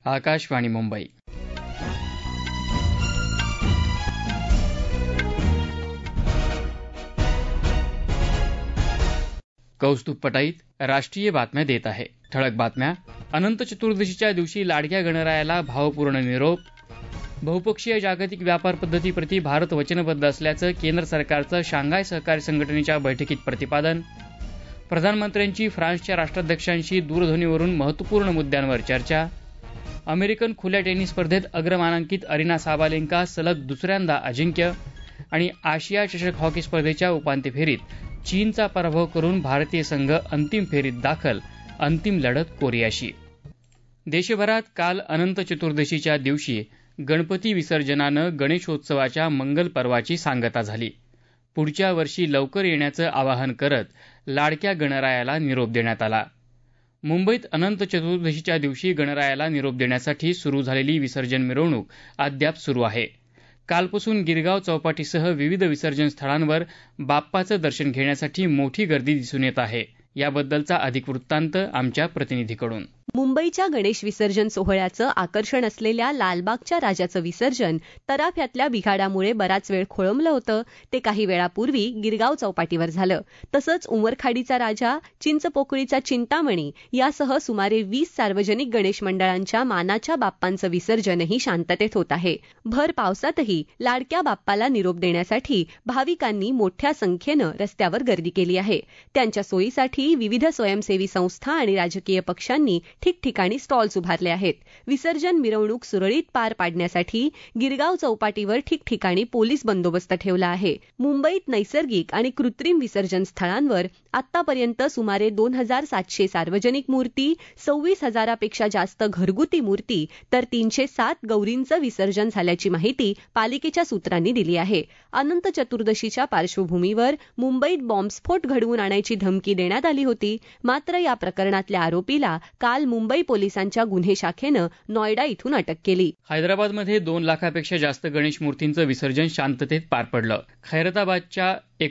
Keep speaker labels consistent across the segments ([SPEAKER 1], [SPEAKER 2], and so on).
[SPEAKER 1] आकाशवाणी मुंबई. कौस्तुभ पटाईत राष्ट्रीय बातम्या देत आहे. ठळक बातम्या. अनंत चतुर्दशीच्या दिवशी लाडक्या गणरायाला भावपूर्ण निरोप. बहुपक्षीय जागतिक व्यापार पद्धतीप्रती भारत वचनबद्ध असल्याचं केंद्र सरकारचं शांघाय सहकार्य संघटनेच्या बैठकीत प्रतिपादन. प्रधानमंत्र्यांची फ्रान्सच्या राष्ट्राध्यक्षांशी दूरध्वनीवरून महत्त्वपूर्ण मुद्द्यांवर चर्चा. अमेरिकन खुल्या टेनिस स्पर्धेत अग्रमानांकित अरिना साबालेंका सलग दुसऱ्यांदा अजिंक्य. आणि आशिया चषक हॉकी स्पर्धेच्या उपांत्य फेरीत चीनचा पराभव करून भारतीय संघ अंतिम फेरीत दाखल. अंतिम लढत कोरियाशी. देशभरात काल अनंत चतुर्दशीच्या दिवशी गणपती विसर्जनानं गणेशोत्सवाच्या मंगल पर्वाची सांगता झाली. पुढच्या वर्षी लवकर येण्याचं आवाहन करत लाडक्या गणरायाला निरोप देण्यात आला. मुंबईत अनंत चतुर्दशीच्या दिवशी गणरायाला निरोप देण्यासाठी सुरू झालेली विसर्जन मिरवणूक अद्याप सुरू आहे. कालपासून गिरगाव चौपाटीसह विविध विसर्जन स्थळांवर बाप्पाचं दर्शन घेण्यासाठी मोठी गर्दी दिसून येत आहे. याबद्दलचा अधिक वृत्तांत आमच्या प्रतिनिधीकडून.
[SPEAKER 2] मुंबईच्या गणेश विसर्जन सोहळ्याचं आकर्षण असलेल्या लालबागच्या राजाचं विसर्जन तराफ्यातल्या बिघाडामुळे बराच वेळ खोळंबलं होतं. ते काही वेळापूर्वी गिरगाव चौपाटीवर झालं. तसंच उमरखाडीचा राजा, चिंचपोकळीचा चिंतामणी यासह सुमारे 20 सार्वजनिक गणेश मंडळांच्या मानाच्या बाप्पांचं विसर्जनही शांततेत होत आहे. भर पावसातही लाडक्या बाप्पाला निरोप देण्यासाठी भाविकांनी मोठ्या संख्येनं रस्त्यावर गर्दी केली आहे. त्यांच्या सोयीसाठी विविध स्वयंसेवी संस्था आणि राजकीय पक्षांनी ठिकठिकाणी स्टॉल्स उभारले आहेत. विसर्जन मिरवणूक सुरळीत पार पाडण्यासाठी गिरगाव चौपाटीवर ठिकठिकाणी पोलीस बंदोबस्त ठेवला आहे. मुंबईत नैसर्गिक आणि कृत्रिम विसर्जन स्थळांवर आतापर्यंत सुमारे 2700 सार्वजनिक मूर्ती, 26,000पेक्षा जास्त घरगुती मूर्ती तर 307 गौरींचं विसर्जन झाल्याची माहिती पालिकेच्या सूत्रांनी दिली आहे. अनंत चतुर्दशीच्या पार्श्वभूमीवर मुंबईत बॉम्बस्फोट घडवून आणायची धमकी देण्यात आली होती. मात्र या प्रकरणातल्या आरोपीला काल मुंबई पोलिसांच्या गुन्हे शाखेनं नॉयडा इथून अटक केली.
[SPEAKER 1] हैदराबादमध्ये 2 लाखापेक्षा जास्त गणेश मूर्तींचं विसर्जन शांततेत पार पडलं. खैरताबादच्या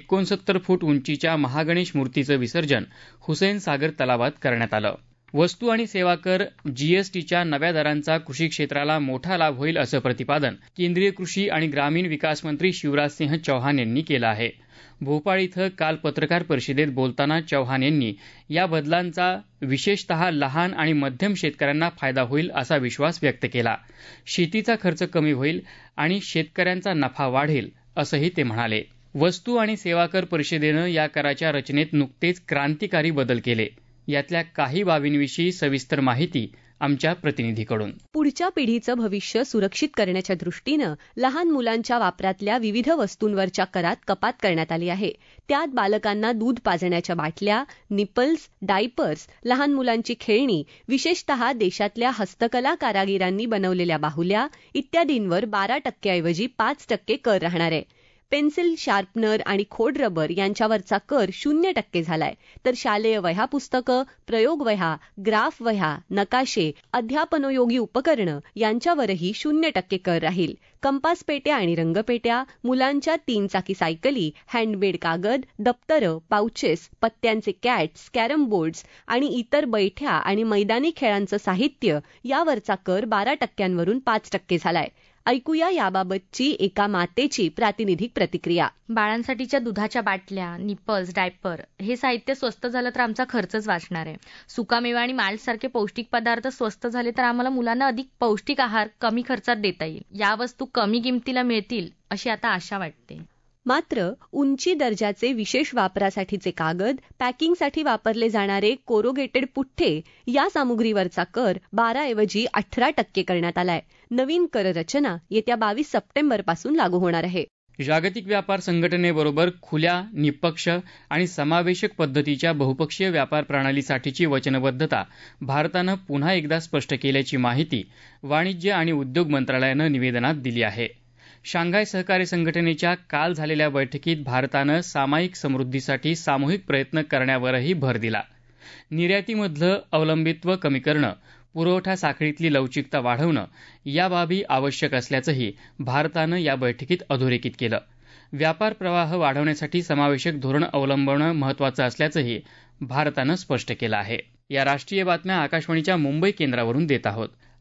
[SPEAKER 1] 69 फूट उंचीच्या महागणेश मूर्तीचं विसर्जन हुसेन सागर तलावात करण्यात आलं. वस्तू आणि सेवा कर जीएसटीच्या नव्या दरांचा कृषी क्षेत्राला मोठा लाभ होईल असं प्रतिपादन केंद्रीय कृषी आणि ग्रामीण विकास मंत्री शिवराजसिंह चौहान यांनी केलं आहे. भोपाळ इथं काल पत्रकार परिषदेत बोलताना चौहान यांनी या बदलांचा विशेषतः लहान आणि मध्यम शेतकऱ्यांना फायदा होईल असा विश्वास व्यक्त केला. शेतीचा खर्च कमी होईल आणि शेतकऱ्यांचा नफा वाढेल असंही ते म्हणाले. वस्तू आणि सेवा कर परिषदेनं या कराच्या रचनेत नुकतेच क्रांतिकारी बदल केले. यातल्या काही बाबींविषयी सविस्तर माहिती आमच्या प्रतिनिधीकडून.
[SPEAKER 2] पुढच्या पिढीचं भविष्य सुरक्षित करण्याच्या दृष्टीनं लहान मुलांच्या वापरातल्या विविध वस्तूंवरच्या करात कपात करण्यात आली आहे. त्यात बालकांना दूध पाजण्याच्या बाटल्या, निपल्स, डायपर्स, लहान मुलांची खेळणी, विशेषतः देशातल्या हस्तकला कारागिरांनी बनवलेल्या बाहुल्या इत्यादींवर 12% ऐवजी 5% कर राहणार आहे. पेन्सिल, शार्पनर आणि खोड रबर यांच्यावरचा कर 0% झालाय. तर शालेय वह्या पुस्तकं, प्रयोग वह्या, ग्राफ वह्या, नकाशे, अध्यापनोयोगी उपकरणं यांच्यावरही 0% कर राहील. कंपास पेट्या आणि रंगपेट्या, मुलांच्या 3 चाकी सायकली, हँडमेड कागद, दप्तरं, पाउचेस, पत्त्यांचे कॅट्स, कॅरम बोर्ड्स आणि इतर बैठ्या आणि मैदानी खेळांचं साहित्य यावरचा कर 12% 5% झालाय. ऐकूया याबाबतची एका मातेची प्रातिनिधिक प्रतिक्रिया.
[SPEAKER 3] बाळांसाठीच्या दुधाच्या बाटल्या, निपल्स, डायपर हे साहित्य स्वस्त झालं तर आमचा खर्चच वाचणार आहे. सुकामेवा आणि माल्ट सारखे पौष्टिक पदार्थ स्वस्त झाले तर आम्हाला मुलांना अधिक पौष्टिक आहार कमी खर्चात देता येईल. या वस्तू कमी किमतीला मिळतील अशी आता आशा वाटते.
[SPEAKER 2] मात्र उंची दर्जाचे विशेष वापरासाठीचे कागद, पॅकिंगसाठी वापरले जाणारे कोरोगेटेड पुठ्ठे या सामुग्रीवरचा कर 12 ऐवजी 18% करण्यात आलाय. नवीन कर रचना येत्या 22 सप्टेंबरपासून लागू होणार आहे.
[SPEAKER 1] जागतिक व्यापार संघटनेबरोबर खुल्या, निष्पक्ष आणि समावेशक पद्धतीच्या बहुपक्षीय व्यापार प्रणालीसाठीची वचनबद्धता भारतानं पुन्हा एकदा स्पष्ट केल्याची माहिती वाणिज्य आणि उद्योग मंत्रालयानं निवेदनात दिली आहे. शांघाय सहकार्य संघटनेच्या काल झालेल्या बैठकीत भारतानं सामायिक समृद्धीसाठी सामूहिक प्रयत्न करण्यावरही भर दिला. निर्यातीमधलं अवलंबित्व कमी करणं, पुरवठा साखळीतली लवचिकता वाढवणं या बाबी आवश्यक असल्याचंही भारतानं या बैठकीत अधोरेखित केलं. व्यापार प्रवाह वाढवण्यासाठी समावेशक धोरण अवलंबणं महत्त्वाचं असल्याचंही भारतानं स्पष्ट केलं आहे. या राष्ट्रीय बातम्या आकाशवाणीच्या मुंबई केंद्रावरून देत आहोत.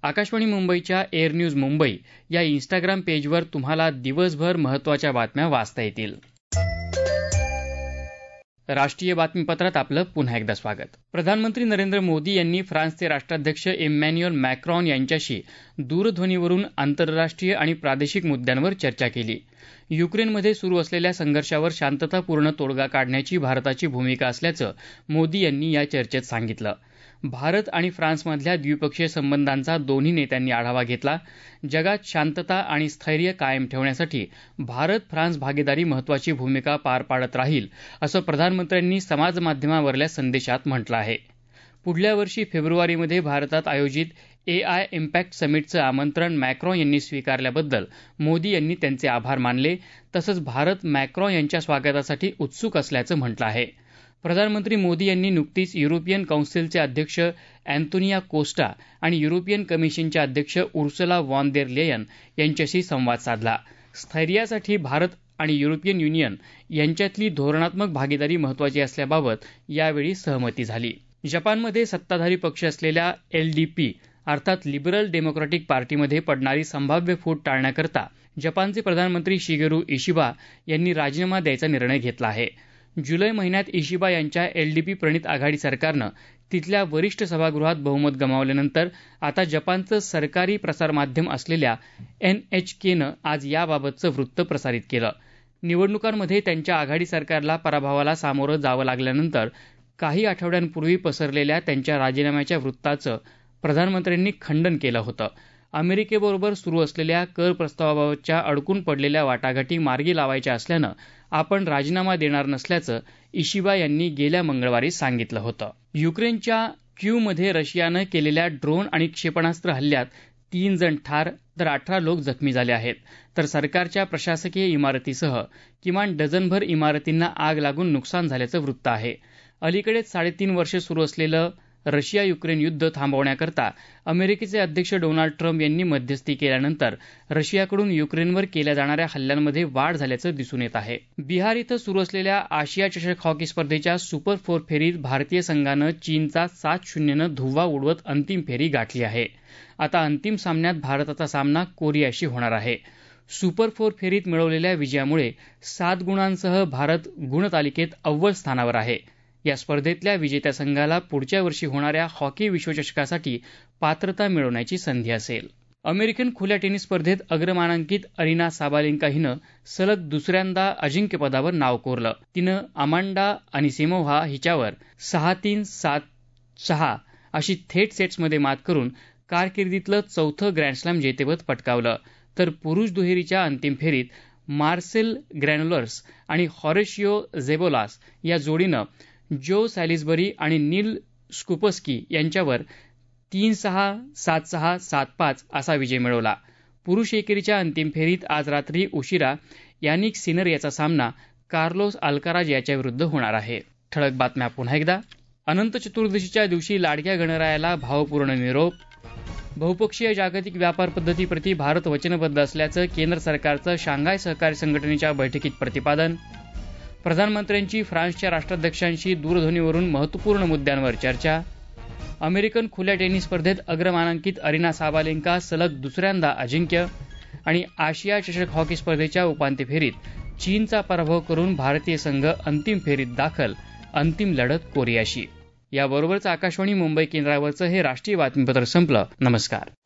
[SPEAKER 1] आकाशवाणी मुंबईच्या एअर न्यूज मुंबई या इंस्टाग्राम पेजवर तुम्हाला दिवसभर महत्त्वाच्या बातम्या वाचता येतील. राष्ट्रीय बातमीपत्रात आपलं पुन्हा एकदा स्वागत. प्रधानमंत्री नरेंद्र मोदी यांनी फ्रान्सचे राष्ट्राध्यक्ष इमॅन्युएल मॅक्रॉन यांच्याशी दूरध्वनीवरून आंतरराष्ट्रीय आणि प्रादेशिक मुद्द्यांवर चर्चा केली. युक्रेनमध्ये सुरू असलेल्या संघर्षावर शांततापूर्ण तोडगा काढण्याची भारताची भूमिका असल्याचं मोदी यांनी या चर्चेत सांगितलं. भारत आणि फ्रान्समधल्या द्विपक्षीय संबंधांचा दोन्ही नेत्यांनी आढावा घेतला. जगात शांतता आणि स्थैर्य कायम ठेवण्यासाठी भारत फ्रान्स भागीदारी महत्त्वाची भूमिका पार पाडत राहील, असं प्रधानमंत्र्यांनी समाजमाध्यमावरल्या संदेशात म्हटलं आहे. पुढल्या वर्षी फेब्रुवारीमध्ये भारतात आयोजित AI इम्पॅक्ट समिटचं आमंत्रण मॅक्रॉन यांनी स्वीकारल्याबद्दल मोदी यांनी त्यांचे आभार मानले. तसंच भारत मॅक्रॉन यांच्या स्वागतासाठी उत्सुक असल्याचं म्हटलं आहे. प्रधानमंत्री मोदी यांनी नुकतीच युरोपियन कौन्सिलचे अध्यक्ष अँटोनियो कोस्टा आणि युरोपियन कमिशनच्या अध्यक्ष उर्सुला व्हॉन देर लेयन यांच्याशी संवाद साधला. स्थैर्यासाठी भारत आणि युरोपियन युनियन यांच्यातली धोरणात्मक भागीदारी महत्त्वाची असल्याबाबत यावेळी सहमती झाली. जपानमध्ये सत्ताधारी पक्ष असलेल्या LDP अर्थात लिबरल डेमोक्रॅटिक पार्टीमध्ये पडणारी संभाव्य फूट टाळण्याकरता जपानचे प्रधानमंत्री शिगेरू इशिबा यांनी राजीनामा द्यायचा निर्णय घेतला आहे. जुलै महिन्यात इशिबा यांच्या LDP प्रणित आघाडी सरकारनं तिथल्या वरिष्ठ सभागृहात बहुमत गमावल्यानंतर आता जपानचं सरकारी प्रसारमाध्यम असलेल्या NHKनं आज याबाबतचं वृत्त प्रसारित केलं. निवडणुकांमध्ये त्यांच्या आघाडी सरकारला पराभवाला सामोरं जावं लागल्यानंतर काही आठवड्यांपूर्वी पसरलेल्या त्यांच्या राजीनाम्याच्या वृत्ताचं प्रधानमंत्र्यांनी खंडन केलं होतं. अमेरिकेबरोबर सुरू असलेल्या कर प्रस्तावाबाबतच्या अडकून पडलेल्या वाटाघाटी मार्गी लावायच्या असल्यानं आपण राजीनामा देणार नसल्याचं इशिबा यांनी गेल्या मंगळवारी सांगितलं होतं. युक्रेनच्या क्यूमध्ये रशियानं केलेल्या ड्रोन आणि क्षेपणास्त्र हल्ल्यात 3 जण ठार तर 18 लोक जखमी झाले आहेत. तर सरकारच्या प्रशासकीय इमारतीसह किमान डझनभर इमारतींना आग लागून नुकसान झाल्याचं वृत्त आहे. अलीकडेच 3.5 वर्ष सुरू असलेलं रशिया युक्रेन युद्ध थांबवण्याकरता अमेरिकेचे अध्यक्ष डोनाल्ड ट्रम्प यांनी मध्यस्थी केल्यानंतर रशियाकडून युक्रेनवर केल्या जाणाऱ्या हल्ल्यांमध्ये वाढ झाल्याचं दिसून येत आहे. बिहार इथं सुरू असलेल्या आशिया चषक हॉकी स्पर्धेच्या सुपर 4 फेरीत भारतीय संघानं चीनचा 7-0नं धुव्वा उडवत अंतिम फेरी गाठली आहे. आता अंतिम सामन्यात भारताचा सामना कोरियाशी होणार आहे. सुपर 4 फेरीत मिळवलेल्या विजयामुळे 7 गुणांसह भारत गुणतालिकेत अव्वल स्थानावर आहे. या स्पर्धेतल्या विजेत्या संघाला पुढच्या वर्षी होणाऱ्या हॉकी विश्वचषकासाठी पात्रता मिळवण्याची संधी असेल. अमेरिकन खुल्या टेनिस स्पर्धेत अग्रमानांकित अरिना साबालेंका हिनं सलग दुसऱ्यांदा अजिंक्यपदावर नाव कोरलं. तिनं अमांडा अनिसिमोव्हा हिच्यावर 6-3, 7-6 अशी थेट सेट्समध्ये मात करून कारकिर्दीतलं चौथं ग्रँडस्लॅम जेतेपद पटकावलं. तर पुरुष दुहेरीच्या अंतिम फेरीत मार्सेल ग्रॅन्युलर्स आणि हॉरेशियो झेबोलास या जोडीनं जो सॅलिसबरी आणि नील स्कुपस्की यांच्यावर 3-6, 7-6, 7-5 असा विजय मिळवला. पुरुष एकेरीच्या अंतिम फेरीत आज रात्री उशिरा यानिक सिनर याचा सामना कार्लोस अल्काराज याच्याविरुद्ध होणार आहे. ठळक बातम्या पुन्हा एकदा. अनंत चतुर्दशीच्या दिवशी लाडक्या गणरायाला भावपूर्ण निरोप. बहुपक्षीय जागतिक व्यापार पद्धतीप्रती भारत वचनबद्ध असल्याचं केंद्र सरकारचं शांघाय सहकार्य संघटनेच्या बैठकीत प्रतिपादन. प्रधानमंत्र्यांची फ्रान्सच्या राष्ट्राध्यक्षांशी दूरध्वनीवरून महत्त्वपूर्ण मुद्द्यांवर चर्चा. अमेरिकन खुल्या टेनिस स्पर्धेत अग्रमानांकित अरिना साबालेंका सलग दुसऱ्यांदा अजिंक्य. आणि आशिया चषक हॉकी स्पर्धेच्या उपांत्य फेरीत चीनचा पराभव करून भारतीय संघ अंतिम फेरीत दाखल. अंतिम लढत कोरियाशी. याबरोबरच आकाशवाणी मुंबई केंद्रावरचं हे राष्ट्रीय बातमीपत्र संपलं. नमस्कार.